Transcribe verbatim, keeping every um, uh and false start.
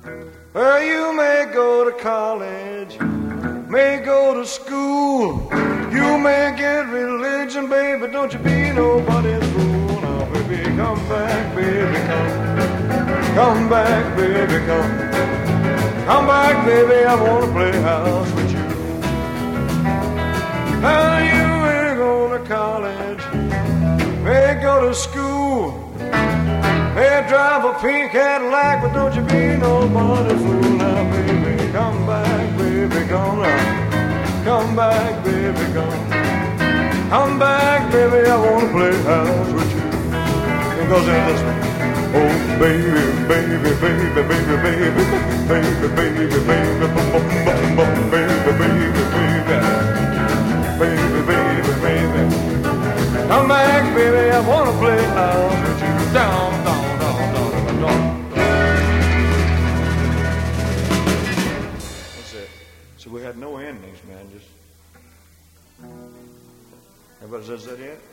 Well, you may go to college, may go to school, you may get religion, baby, don't you be nobody's fool. Now, baby, come back, baby, come. Come back, baby, come. Come back, baby, I wanna play house with you. Well, you may go to college, may go to school, may drive a pink Cadillac, but don't you be nobody's fool. Now, baby, come back, baby, come now. Come back, baby, come. Come back, baby, I wanna play house with you. It goes into this one. Oh, baby, baby, baby, baby, baby, baby, baby, baby, baby, baby, bum, bum, bum, bum, baby, baby, baby, baby, baby, baby. Come back, baby, I wanna play house with you. Down, down, down, down, down, down. That's it. So we had no endings, man. Just everybody says that yet?